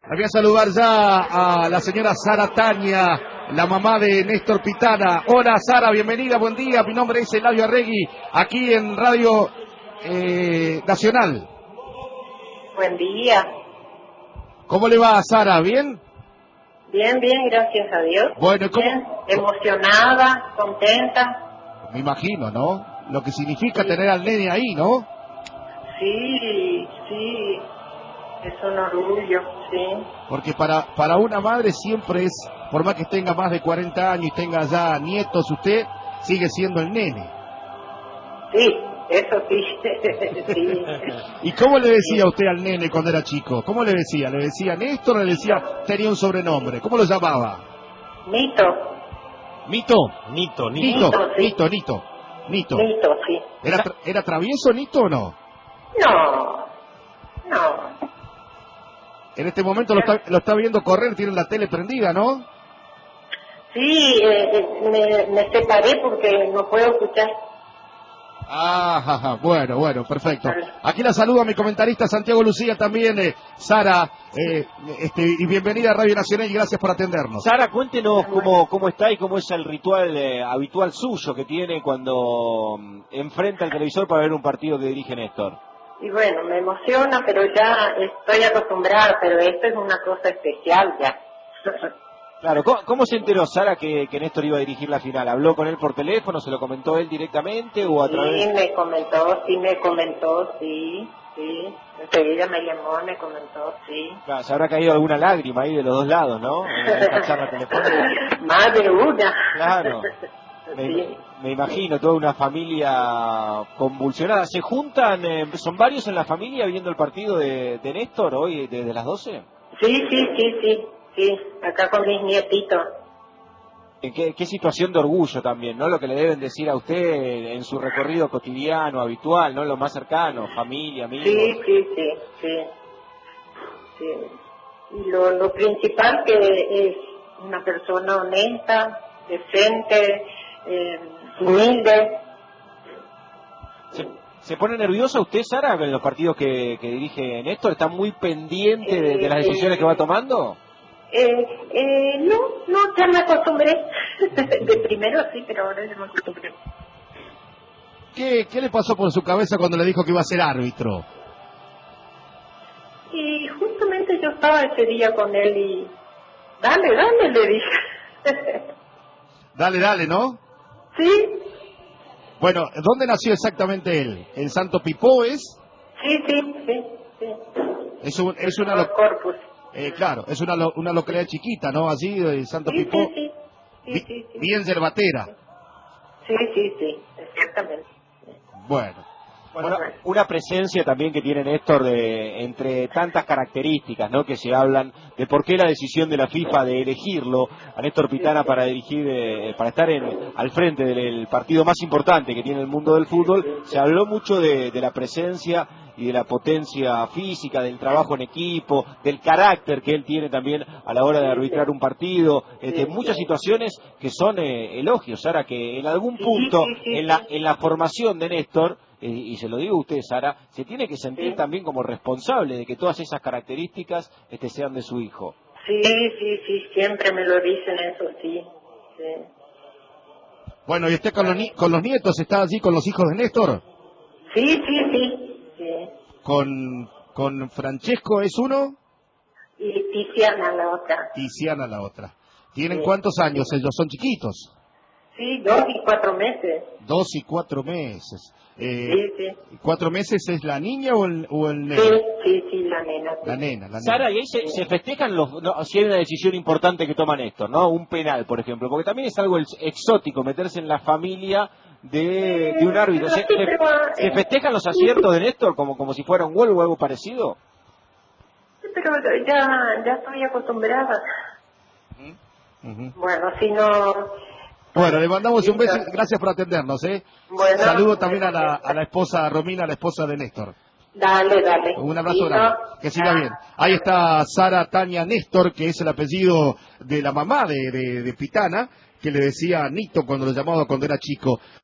La voy a saludar ya a la señora Sara Tania, la mamá de Néstor Pitana. Hola Sara, bienvenida, buen día. Mi nombre es Eladio Arregui, aquí en Radio Nacional. Buen día. ¿Cómo le va, Sara? ¿Bien? Bien, bien, gracias a Dios. Bueno, ¿cómo? Bien, emocionada, contenta. Me imagino, ¿no? Lo que significa Sí. tener al nene ahí, ¿no? Sí, sí, es un orgullo, sí. Porque para una madre siempre es, por más que tenga más de 40 años y tenga ya nietos, usted sigue siendo el nene. Sí, eso sí. Sí. ¿Y cómo le decía Sí. usted al nene cuando era chico? ¿Cómo le decía? ¿Le decía Néstor o le decía, tenía un sobrenombre? ¿Cómo lo llamaba? Nito. ¿Nito? Nito, sí. Nito. Nito, sí. ¿Era travieso Nito o no? No, no. En este momento lo está viendo correr, tiene la tele prendida, ¿no? Sí, me separé porque no puedo escuchar. Ah, bueno, perfecto. Vale. Aquí la saludo a mi comentarista Santiago Lucía también, Sara, y bienvenida a Radio Nacional y gracias por atendernos. Sara, cuéntenos cómo está y cómo es el ritual habitual suyo que tiene cuando enfrenta el televisor para ver un partido que dirige Néstor. Y bueno, me emociona, pero ya estoy acostumbrada, pero esto es una cosa especial ya. Claro, ¿cómo se enteró Sara que Néstor iba a dirigir la final? ¿Habló con él por teléfono? ¿Se lo comentó él directamente o a través...? Sí, me comentó, sí. Enseguida me llamó, me comentó, sí. Claro, se habrá caído alguna lágrima ahí de los dos lados, ¿no? En esta charla telefónica. Más de una. Claro. Sí. Me imagino, toda una familia convulsionada. ¿Se juntan, son varios en la familia viendo el partido de Néstor hoy desde las 12? Sí, acá con mis nietitos. ¿Qué situación de orgullo también, ¿no? Lo que le deben decir a usted en su recorrido cotidiano, habitual, ¿no? Lo más cercano, familia, amigos. Sí. Y lo principal que es una persona honesta, decente, humilde. ¿Se pone nerviosa usted, Sara, en los partidos que dirige Néstor? ¿Está muy pendiente de las decisiones que va tomando? No, ya me acostumbré. De primero sí, pero ahora ya me acostumbré. ¿Qué le pasó por su cabeza cuando le dijo que iba a ser árbitro? Y justamente yo estaba ese día con él y... Dale, le dije. Dale, ¿no? Sí. Bueno, ¿dónde nació exactamente él? ¿En Santo Pipó es? Sí. Es una Corpus. claro, es una localidad chiquita, ¿no? Allí, Santo Pipó. Sí. Bien yerbatera. Sí, exactamente. Bueno, una presencia también que tiene Néstor entre tantas características, ¿no? Que se hablan de por qué la decisión de la FIFA de elegirlo a Néstor Pitana para dirigir, para estar al frente del partido más importante que tiene el mundo del fútbol. Se habló mucho de la presencia y de la potencia física, del trabajo en equipo, del carácter que él tiene también a la hora de arbitrar un partido, muchas situaciones que son elogios, Sara, que en algún punto en la formación de Néstor, y se lo digo a usted, Sara, se tiene que sentir también como responsable de que todas esas características sean de su hijo. Sí, siempre me lo dicen eso, sí. Bueno, ¿y usted con los nietos está allí con los hijos de Néstor? Sí. ¿Con Francesco es uno? Y Tiziana la otra. Tiziana la otra. ¿Tienen cuántos años ellos? ¿Son chiquitos? Sí, 2 y 4 meses. 2 y 4 meses. Sí. ¿4 meses es la niña o el nene? Sí, la nena. Sí. La nena. Sara, y ahí se festejan si hay una decisión importante que toma Néstor, ¿no? Un penal, por ejemplo, porque también es algo exótico meterse en la familia de un árbitro. ¿Se festejan los aciertos de Néstor como si fuera un gol o algo parecido? Sí, pero ya estoy acostumbrada. Bueno, si no... Bueno, le mandamos un beso, gracias por atendernos, Bueno, saludo también a la esposa Romina, la esposa de Néstor. Dale. Un abrazo grande, que siga bien. Ahí está Sara Tania Néstor, que es el apellido de la mamá de Pitana, que le decía Nito cuando lo llamaba cuando era chico.